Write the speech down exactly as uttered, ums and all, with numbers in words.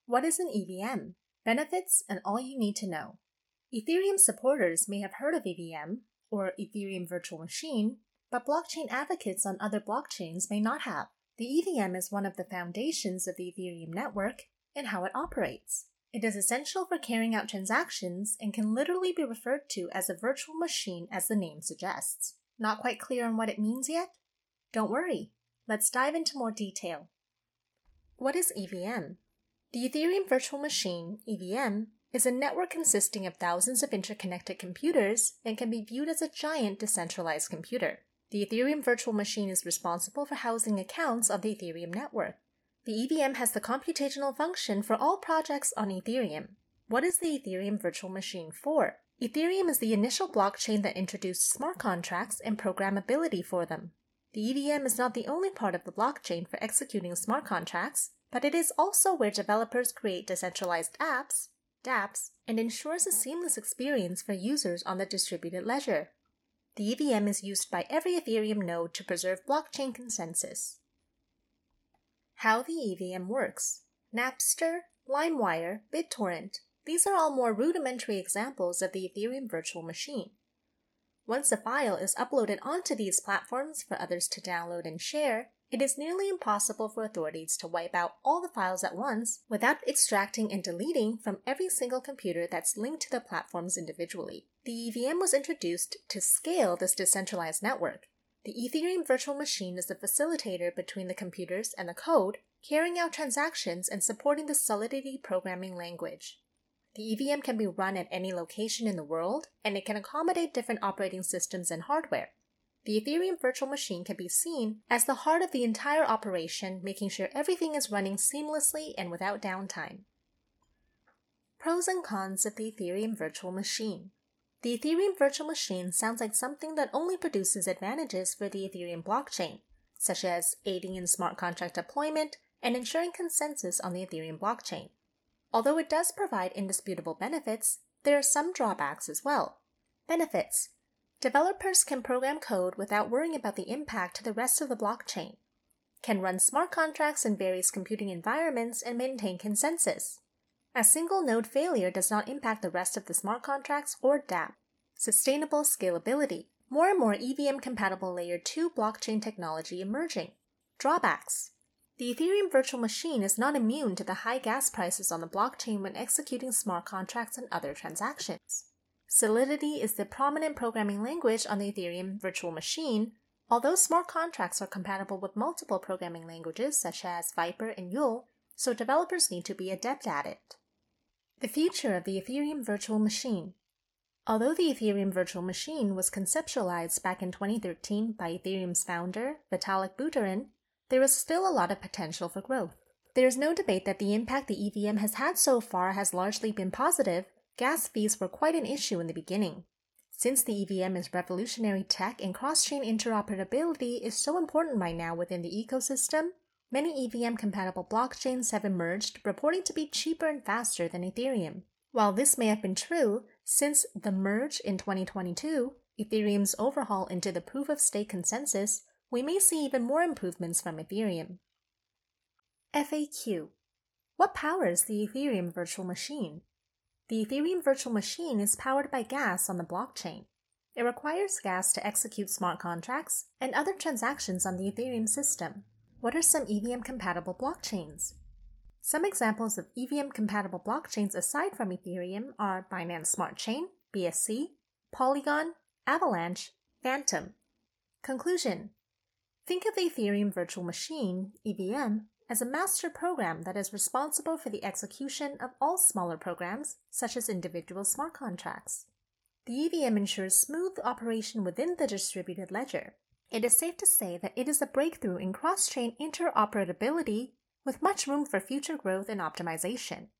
What is an E V M? Benefits and all you need to know. Ethereum supporters may have heard of E V M, or Ethereum Virtual Machine, but blockchain advocates on other blockchains may not have. The E V M is one of the foundations of the Ethereum network and how it operates. It is essential for carrying out transactions and can literally be referred to as a virtual machine as the name suggests. Not quite clear on what it means yet? Don't worry, let's dive into more detail. What is E V M? The Ethereum Virtual Machine, E V M, is a network consisting of thousands of interconnected computers and can be viewed as a giant decentralized computer. The Ethereum Virtual Machine is responsible for housing accounts on the Ethereum network. The E V M has the computational function for all projects on Ethereum. What is the Ethereum Virtual Machine for? Ethereum is the initial blockchain that introduced smart contracts and programmability for them. The E V M is not the only part of the blockchain for executing smart contracts, but it is also where developers create decentralized apps, dApps, and ensures a seamless experience for users on the distributed ledger. The E V M is used by every Ethereum node to preserve blockchain consensus. How the E V M works. Napster, LimeWire, BitTorrent. These are all more rudimentary examples of the Ethereum Virtual Machine. Once a file is uploaded onto these platforms for others to download and share, it is nearly impossible for authorities to wipe out all the files at once without extracting and deleting from every single computer that's linked to the platforms individually. The E V M was introduced to scale this decentralized network. The Ethereum Virtual Machine is the facilitator between the computers and the code, carrying out transactions and supporting the Solidity programming language. The E V M can be run at any location in the world, and it can accommodate different operating systems and hardware. The Ethereum Virtual Machine can be seen as the heart of the entire operation, making sure everything is running seamlessly and without downtime. Pros and cons of the Ethereum Virtual Machine. The Ethereum Virtual Machine sounds like something that only produces advantages for the Ethereum blockchain, such as aiding in smart contract deployment and ensuring consensus on the Ethereum blockchain. Although it does provide indisputable benefits, there are some drawbacks as well. Benefits. Developers can program code without worrying about the impact to the rest of the blockchain, can run smart contracts in various computing environments and maintain consensus. A single node failure does not impact the rest of the smart contracts or dApp. Sustainable scalability. More and more E V M-compatible Layer two blockchain technology emerging. Drawbacks. The Ethereum Virtual Machine is not immune to the high gas prices on the blockchain when executing smart contracts and other transactions. Solidity is the prominent programming language on the Ethereum Virtual Machine, although smart contracts are compatible with multiple programming languages such as Viper and Yule, so developers need to be adept at it. The future of the Ethereum Virtual Machine. Although the Ethereum Virtual Machine was conceptualized back in twenty thirteen by Ethereum's founder, Vitalik Buterin, there is still a lot of potential for growth. There is no debate that the impact the E V M has had so far has largely been positive. Gas fees were quite an issue in the beginning. Since the E V M is revolutionary tech and cross-chain interoperability is so important right now within the ecosystem, many E V M-compatible blockchains have emerged, reporting to be cheaper and faster than Ethereum. While this may have been true, since the merge in twenty twenty-two, Ethereum's overhaul into the proof-of-stake consensus, we may see even more improvements from Ethereum. F A Q. What powers the Ethereum Virtual Machine? The Ethereum Virtual Machine is powered by gas on the blockchain. It requires gas to execute smart contracts and other transactions on the Ethereum system. What are some E V M-compatible blockchains? Some examples of E V M-compatible blockchains aside from Ethereum are Binance Smart Chain, B S C, Polygon, Avalanche, Phantom. Conclusion. Think of the Ethereum Virtual Machine, E V M, as a master program that is responsible for the execution of all smaller programs, such as individual smart contracts. The E V M ensures smooth operation within the distributed ledger. It is safe to say that it is a breakthrough in cross-chain interoperability with much room for future growth and optimization.